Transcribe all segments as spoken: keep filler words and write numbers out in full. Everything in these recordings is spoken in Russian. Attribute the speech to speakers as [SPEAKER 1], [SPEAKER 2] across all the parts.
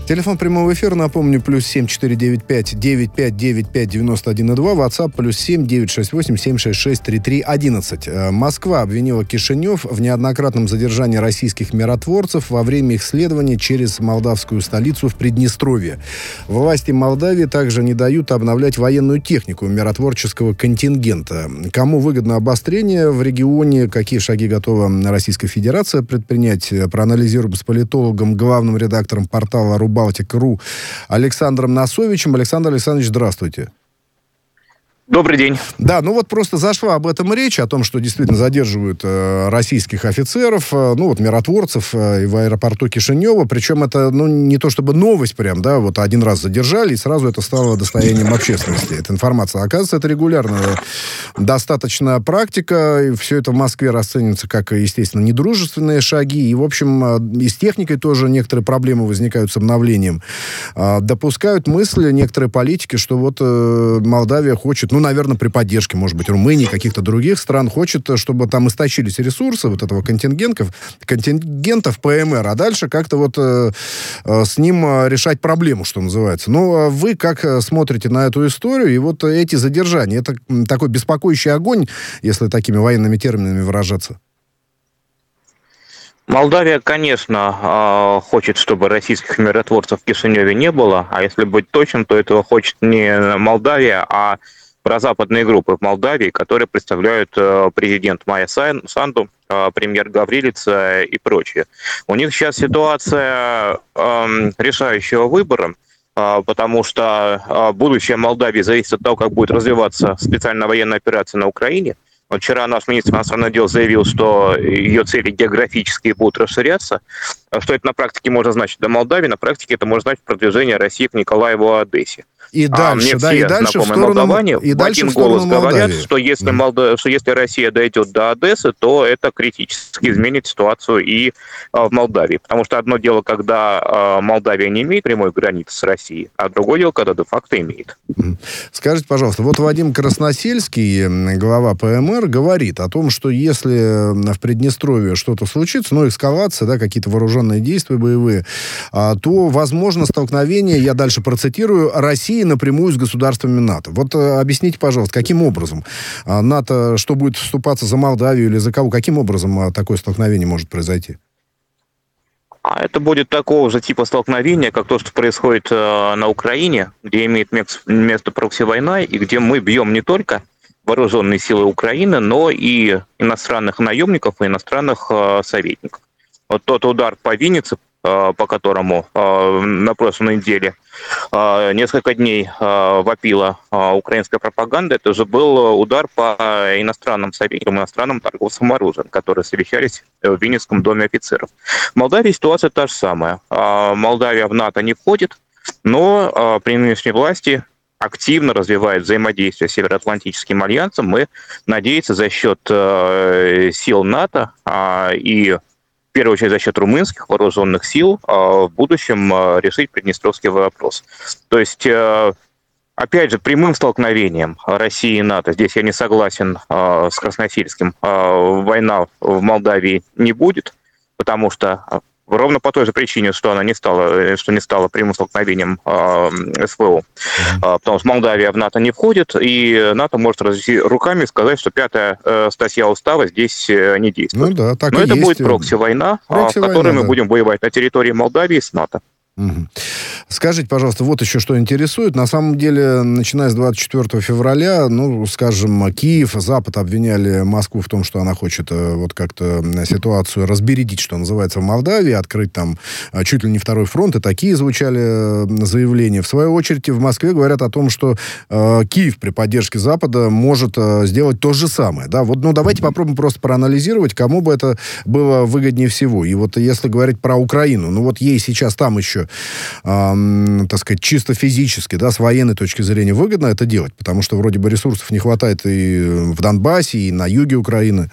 [SPEAKER 1] Телефон прямого эфира, напомню, плюс семь четыре девять пять девять пять девять пять девяносто один и два, WhatsApp плюс семь девять шесть восемь семь шесть шесть три три одиннадцать. Москва обвинила Кишинев в неоднократном задержании российских миротворцев во время их следования через молдавскую столицу в Приднестровье. Власти Молдавии также не дают обновлять военную технику миротворческого контингента. Кому выгодно обострение в регионе, какие шаги готова Российская Федерация предпринять, проанализируем с политологом, главным редактором портала «Руб Балтика.ру» Александром Насовичем. Александр Александрович, здравствуйте.
[SPEAKER 2] Добрый день.
[SPEAKER 1] Да, ну вот просто зашла об этом речь, о том, что действительно задерживают э, российских офицеров, э, ну вот миротворцев э, и в аэропорту Кишинева. Причем это, ну, не то чтобы новость прям, да, вот один раз задержали, и сразу это стало достоянием общественности, эта информация. Оказывается, это регулярная достаточно практика, и все это в Москве расценивается как, естественно, недружественные шаги, и, в общем, и с техникой тоже некоторые проблемы возникают с обновлением. Э, допускают мысли некоторые политики, что вот э, Молдавия хочет, ну, наверное, при поддержке, может быть, Румынии, каких-то других стран, хочет, чтобы там истощились ресурсы вот этого контингентов, контингентов ПМР, а дальше как-то вот э, э, с ним решать проблему, что называется. Ну, вы как смотрите на эту историю, и вот эти задержания, это такой беспокоящий огонь, если такими военными терминами выражаться?
[SPEAKER 2] Молдавия, конечно, хочет, чтобы российских миротворцев в Кишиневе не было, а если быть точным, то этого хочет не Молдавия, а прозападные группы в Молдавии, которые представляют президент Майя Санду, премьер Гаврилиц и прочие. У них сейчас ситуация э, решающего выбора, э, потому что будущее Молдавии зависит от того, как будет развиваться специальная военная операция на Украине. Вчера наш министр иностранных дел заявил, что ее цели географические будут расширяться. Что это на практике может значить для Молдавии? На практике это может значить продвижение России к Николаеву и Одессе.
[SPEAKER 1] И дальше,
[SPEAKER 2] а мне
[SPEAKER 1] да,
[SPEAKER 2] все
[SPEAKER 1] и дальше в сторону,
[SPEAKER 2] молдаване
[SPEAKER 1] и
[SPEAKER 2] в
[SPEAKER 1] дальше
[SPEAKER 2] один
[SPEAKER 1] в сторону
[SPEAKER 2] голос говорят,
[SPEAKER 1] Молдавии.
[SPEAKER 2] что если, Молда... что если Россия дойдет до Одессы, то это критически изменит ситуацию и а, в Молдавии. Потому что одно дело, когда а, Молдавия не имеет прямой границы с Россией, а другое дело, когда де-факто имеет.
[SPEAKER 1] Скажите, пожалуйста, вот Вадим Красносельский, глава ПМР, говорит о том, что если в Приднестровье что-то случится, ну, эскалация, да, какие-то вооруженные действия боевые, а, то возможно столкновение, я дальше процитирую, России напрямую с государствами НАТО. Вот а, объясните, пожалуйста, каким образом а, НАТО, что будет вступаться за Молдавию или за кого, каким образом а, такое столкновение может произойти?
[SPEAKER 2] А это будет такого же типа столкновения, как то, что происходит э, на Украине, где имеет место прокси-война, и где мы бьем не только вооруженные силы Украины, но и иностранных наемников и иностранных э, советников. Вот тот удар по Виннице, э, по которому э, на прошлой неделе э, несколько дней э, вопила э, украинская пропаганда, это же был удар по иностранным советникам, иностранным торговцам оружием, которые совещались в Винницком доме офицеров. В Молдавии ситуация та же самая. Э, Молдавия в НАТО не входит, но э, при нынешней власти активно развивает взаимодействие с Североатлантическим альянсом, и надеется за счет э, сил НАТО э, и, в первую очередь, за счет румынских вооруженных сил э, в будущем э, решить приднестровский вопрос. То есть, э, опять же, прямым столкновением России и НАТО, здесь я не согласен э, с Красносельским, э, война в Молдавии не будет, потому что ровно по той же причине, что она не стала, что не стала прямым столкновением э, СВО. Mm-hmm. Э, потому что Молдавия в НАТО не входит, и НАТО может развести руками и сказать, что пятая э, статья устава здесь э, не действует.
[SPEAKER 1] Ну да, так
[SPEAKER 2] Но
[SPEAKER 1] и
[SPEAKER 2] это
[SPEAKER 1] есть.
[SPEAKER 2] будет прокси-война, прокси-война, в которой да. мы будем воевать на территории Молдавии с НАТО.
[SPEAKER 1] Угу. Скажите, пожалуйста, вот еще что интересует. На самом деле, начиная с двадцать четвёртого февраля, ну, скажем, Киев, Запад обвиняли Москву в том, что она хочет вот как-то ситуацию разбередить, что называется, в Молдавии, открыть там чуть ли не второй фронт, и такие звучали заявления. В свою очередь, в Москве говорят о том, что э, Киев при поддержке Запада может э, сделать то же самое. Да? Вот, ну, давайте попробуем просто проанализировать, кому бы это было выгоднее всего. И вот если говорить про Украину, ну, вот ей сейчас там еще Э, так сказать, чисто физически, да, с военной точки зрения выгодно это делать, потому что вроде бы ресурсов не хватает и в Донбассе, и на юге Украины.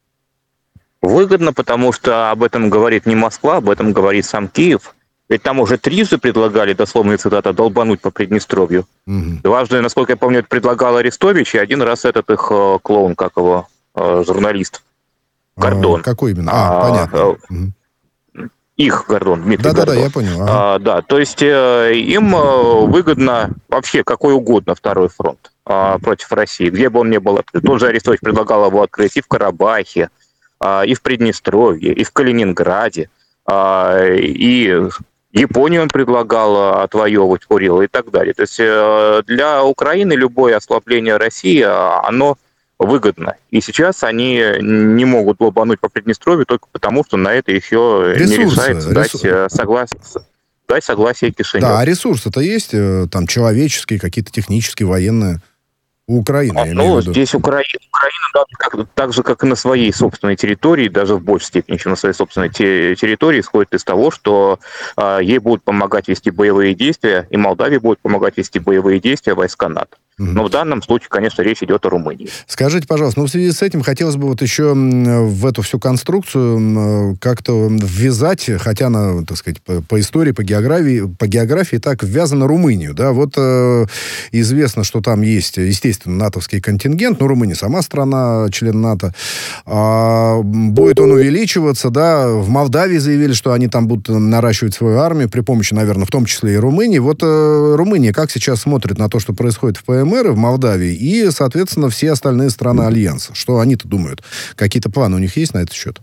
[SPEAKER 2] Выгодно, потому что об этом говорит не Москва, об этом говорит сам Киев. Ведь там уже трижды предлагали, дословная цитата, долбануть по Приднестровью. Угу. Дважды, насколько я помню, это предлагал Арестович, и один раз этот их э, клоун, как его, э, журналист, Гордон.
[SPEAKER 1] А, какой именно? А, а понятно. Э,
[SPEAKER 2] угу. их, Гордон, Дмитрий
[SPEAKER 1] Да-да-да,
[SPEAKER 2] Гордон.
[SPEAKER 1] я понял. Ага.
[SPEAKER 2] А, да, то есть э, им э, выгодно вообще какой угодно второй фронт э, против России, где бы он ни был открыт. Тот же Арестович предлагал его открыть и в Карабахе, э, и в Приднестровье, и в Калининграде, э, и Японию он предлагал отвоевывать Курилы и так далее. То есть э, для Украины любое ослабление России, оно выгодно. И сейчас они не могут лобануть по Приднестровью только потому, что на это еще ресурсы, не решается ресурсы. дать, согласие, дать согласие Кишинев.
[SPEAKER 1] Да, а ресурсы-то есть, там, человеческие, какие-то технические, военные? У Украины,
[SPEAKER 2] а,
[SPEAKER 1] я
[SPEAKER 2] ну,
[SPEAKER 1] имею в виду.
[SPEAKER 2] Здесь Украина, Украина да, как, так же, как и на своей собственной территории, даже в большей степени, чем на своей собственной те, территории, исходит из того, что э, ей будут помогать вести боевые действия, и Молдавии будут помогать вести боевые действия войска НАТО. Но в данном случае, конечно, речь идет о Румынии.
[SPEAKER 1] Скажите, пожалуйста, ну в связи с этим хотелось бы вот еще в эту всю конструкцию как-то ввязать, хотя она, так сказать, по, по истории, по географии, по географии так ввязана Румынию, да, вот э, известно, что там есть, естественно, натовский контингент, но Румыния сама страна, член НАТО, а, будет он увеличиваться, да, в Молдавии заявили, что они там будут наращивать свою армию при помощи, наверное, в том числе и Румынии. Вот э, Румыния как сейчас смотрит на то, что происходит в ПМР, в Молдавии и, соответственно, все остальные страны Альянса. Что они-то думают? Какие-то планы у них есть на этот счет?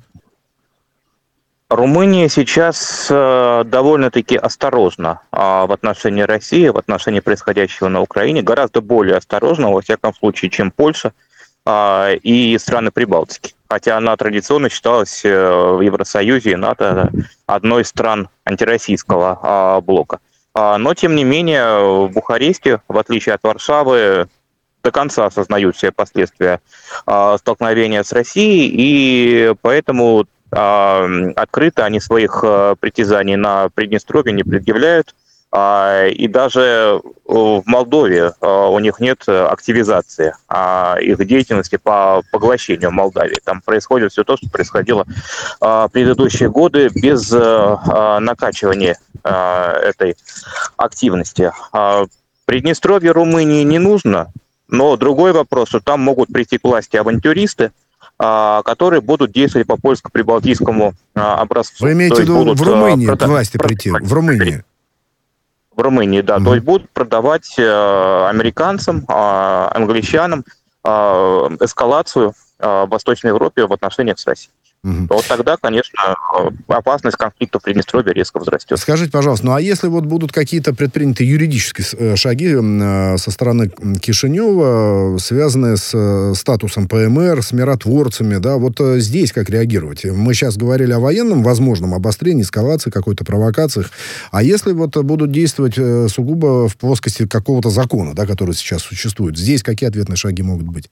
[SPEAKER 2] Румыния сейчас э, довольно-таки осторожна э, в отношении России, в отношении происходящего на Украине, гораздо более осторожна, во всяком случае, чем Польша э, и страны Прибалтики. Хотя она традиционно считалась э, в Евросоюзе и НАТО одной из стран антироссийского э, блока. Но, тем не менее, в Бухаресте, в отличие от Варшавы, до конца осознают все последствия э, столкновения с Россией, и поэтому э, открыто они своих э, притязаний на Приднестровье не предъявляют. Э, и даже в Молдове э, у них нет активизации э, их деятельности по поглощению Молдавии. Там происходит все то, что происходило э, в предыдущие годы без э, накачивания этой активности. Приднестровье Румынии не нужно, но другой вопрос, что там могут прийти к власти авантюристы, которые будут действовать по польско-прибалтийскому образцу.
[SPEAKER 1] Вы имеете в виду в Румынии к власти прийти? В Румынии?
[SPEAKER 2] В Румынии, да. Mm-hmm. То есть будут продавать американцам, англичанам эскалацию в Восточной Европе в отношениях с Россией. Угу. Вот тогда, конечно, опасность конфликта в Приднестровье резко возрастет.
[SPEAKER 1] Скажите, пожалуйста, ну а если вот будут какие-то предприняты юридические шаги со стороны Кишинева, связанные с статусом ПМР, с миротворцами, да, вот здесь как реагировать? Мы сейчас говорили о военном возможном обострении, эскалации, какой-то провокациях, а если вот будут действовать сугубо в плоскости какого-то закона, да, который сейчас существует, здесь какие ответные шаги могут быть?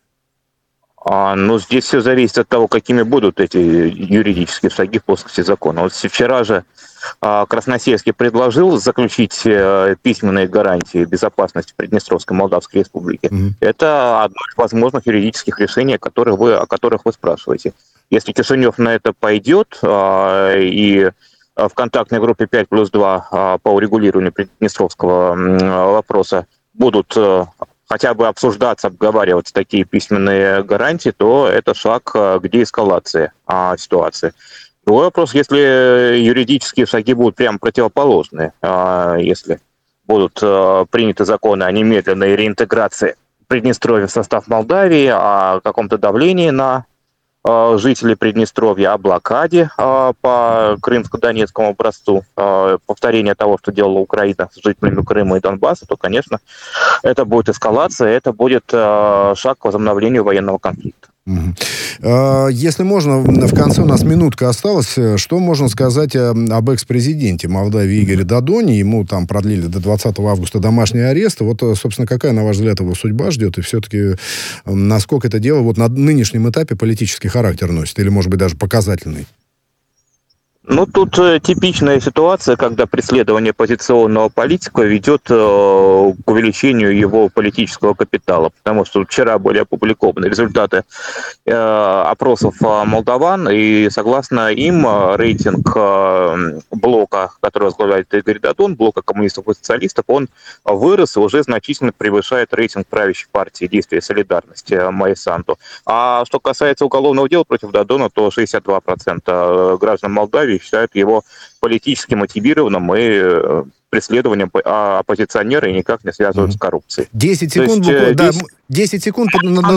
[SPEAKER 2] Ну, здесь все зависит от того, какими будут эти юридические шаги в плоскости закона. Вот вчера же Красносельский предложил заключить письменные гарантии безопасности Приднестровской Молдавской Республики. Mm-hmm. Это одно из возможных юридических решений, которых вы, о которых вы спрашиваете. Если Кишинев на это пойдет, и в контактной группе пять плюс два по урегулированию Приднестровского вопроса будут хотя бы обсуждаться, обговариваться такие письменные гарантии, то это шаг к деэскалации а, ситуации. Другой вопрос, если юридические шаги будут прямо противоположные, а, если будут а, приняты законы о немедленной реинтеграции Приднестровья в состав Молдавии, о каком-то давлении на а, жителей Приднестровья, о блокаде а, по крымско-донецкому образцу, а, повторение того, что делала Украина с жителями Крыма и Донбасса, то, конечно, это будет эскалация, это будет а, шаг к возобновлению военного конфликта.
[SPEAKER 1] Угу. Если можно, в конце у нас минутка осталась. Что можно сказать об экс-президенте Молдавии Игоре Додоне? Ему там продлили до двадцатого августа домашний арест. Вот, собственно, какая, на ваш взгляд, его судьба ждет? И все-таки насколько это дело вот на нынешнем этапе политический характер носит? Или, может быть, даже показательный?
[SPEAKER 2] Ну, тут э, типичная ситуация, когда преследование оппозиционного политика ведет э, к увеличению его политического капитала, потому что вчера были опубликованы результаты э, опросов молдаван, и согласно им рейтинг э, блока блока, который возглавляет Игорь Дадон, блока коммунистов и социалистов, он вырос и уже значительно превышает рейтинг правящей партии «Действия и солидарности» Майи Санду. А что касается уголовного дела против Дадона, то шестьдесят два процента граждан Молдавии считают его политически мотивированным и преследованием оппозиционера и никак не связывают с коррупцией.
[SPEAKER 1] десять секунд. То есть, да, десять секунд.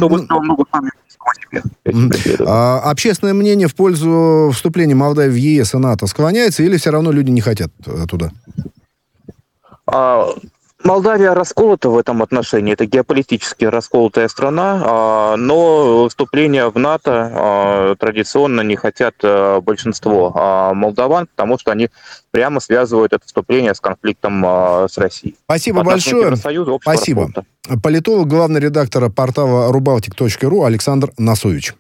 [SPEAKER 1] А, общественное мнение в пользу вступления Молдавии в ЕС и НАТО склоняется, или все равно люди не хотят туда?
[SPEAKER 2] А, Молдавия расколота в этом отношении. Это геополитически расколотая страна, но вступление в НАТО традиционно не хотят большинство молдаван, потому что они прямо связывают это вступление с конфликтом с Россией.
[SPEAKER 1] Спасибо большое. Спасибо. Политолог, главный редактор портала рубалтик точка ру Александр Насович.